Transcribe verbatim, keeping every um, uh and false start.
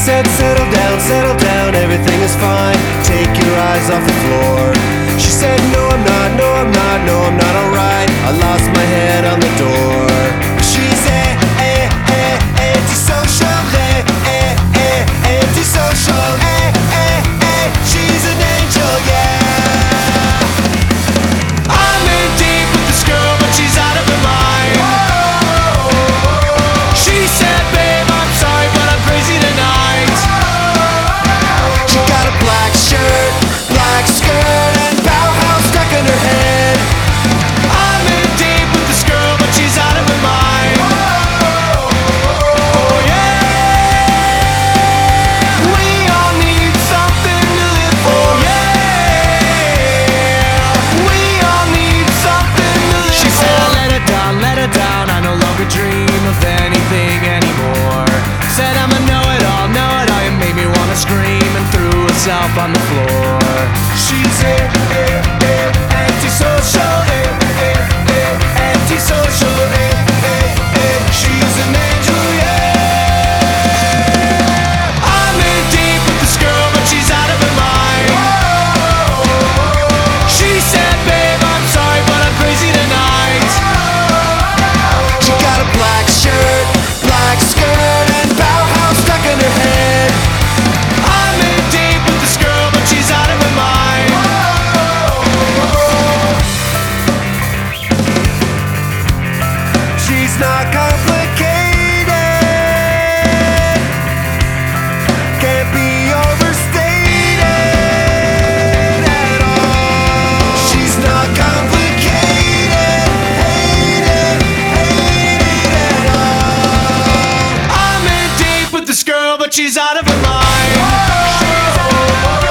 said, settle down, settle down, everything is fine. Take your eyes off the floor. She said, no I'm not, no I'm not, no I'm not alright. I lost my head on the door. She's a, a, a, antisocial, a, a, a, antisocial, a, a, a, she's an angel, yeah. I'm in deep with this girl, but she's out of her mind. She said, babe, I'm sorry, but I'm crazy tonight. She got a black shirt, black skirt, and Bauhaus stuck in her head. I'm in deep with this girl, but she's out of her mind. Oh yeah, we all need something to live for. Yeah, we all need something to live for. She said, let her down, let her down, I no longer dream of anything anymore. Said I'm a know-it-all, know-it-all, you made me wanna scream, and threw herself on the floor. She's a, a, a, antisocial, a, a, a, antisocial, a, a, a, she's an angel, yeah. I'm in deep with this girl, but she's out of her mind. She said, babe, I'm sorry, but I'm crazy tonight. She got a black shirt, black skirt, and Bauhaus stuck in her head. I'm in deep with this girl, but she's out of her mind. She's not complicated, can't be overstated at all. She's not complicated, hated, hated at all. I'm in deep with this girl, but she's out of her mind.